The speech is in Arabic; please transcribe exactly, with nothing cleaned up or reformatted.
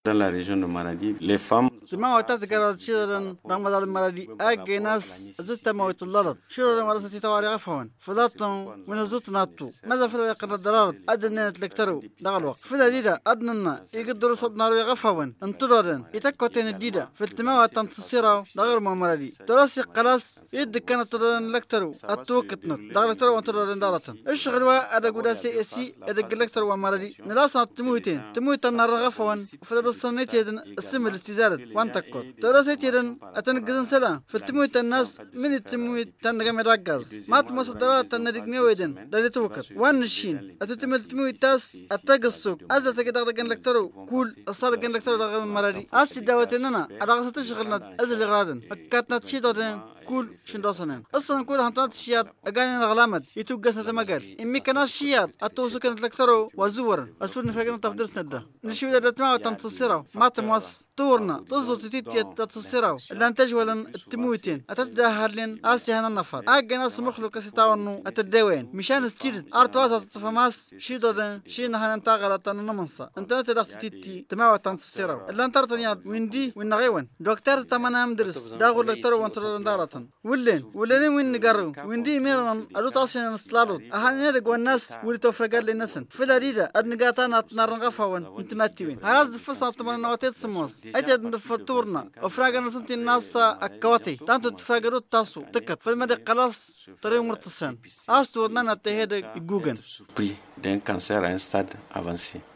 Dans la région de Maradi, les femmes سمعوا وتذكر شيرا رمضان المرادي أجي ناس زدت موت اللرد شيرا مرستي تواري غفون فضاتهم من زوت ناتو ماذا فلا يقرر الدرارد أدنى نتلكتروا دغ الوقت فلا ديدا أدنى يقدروا صدنا روي غفون انتظرن يتكوتين الديدا في التماوة تنتصيرا دغير مرادي دراسي قلاص يد كانت تدرن لكتروا أتوكتنا دغ لكتروا وانتظرن دارتن الشغل وا أدا قدا سي اسي أدا لكتروا مرادي نلاسنا تمويتين تمويتين نار غفون فلا الصنيت يدن السم الاستزارة وانتكوت دراسة يدن أتنقزن سلا في التمويت الناس من التمويت تنقم الرقاز ما تمصدرات تنرقني ويدن داري توكت وان الشين أتتم التمويت تاس أتقصوك أزا تقدر لكترو كول أصار جن لكترو رغم مرادي أسي داوتنا أدغسة تشغلنا أزل غرادن أكاتنا تشيدوتن كول شندوسنن أصلا كول هنطات الشياد أجاني الغلامد يتوقس نتمجال إمي كنا الشياد أتوسو كانت لكترو وزور أسود نفاجنا تفضل سنده نشوي ده تماو تنتصيره ما تموس طورنا تزوت تيتي تنتصيره لان تجولا التمويتين أتبدا هارلين آسي هنا النفر أجانا سمخلو كسيتاونو أتدوين مشان ستيرد أرتوازا تفهماس شيدو دن شينا هننتاغل تنمنصا أنت تدخل تيتي تماو تنتصيره لان ترتنياد ويندي وينغيون دكتور تمانا مدرس داغو لكترو وانترو دارتن ولين ولين وين نجارو وين دي ميران أدو تاسين نستلالود أهاني رجوا الناس ولي توفرقال للنسن في داريدا أدنقاتنا أتنارن غفاون انت ماتيوين هراز دفصنا تمن نواتيت سموس أيتي دفطورنا وفراقنا نسنتي الناس أكواتي تانتو تفاقرو تاسو تكت في المدى قلاص طريق مرتصان أستو ودنا نتهيد جوجن d'un cancer à un stade avancé.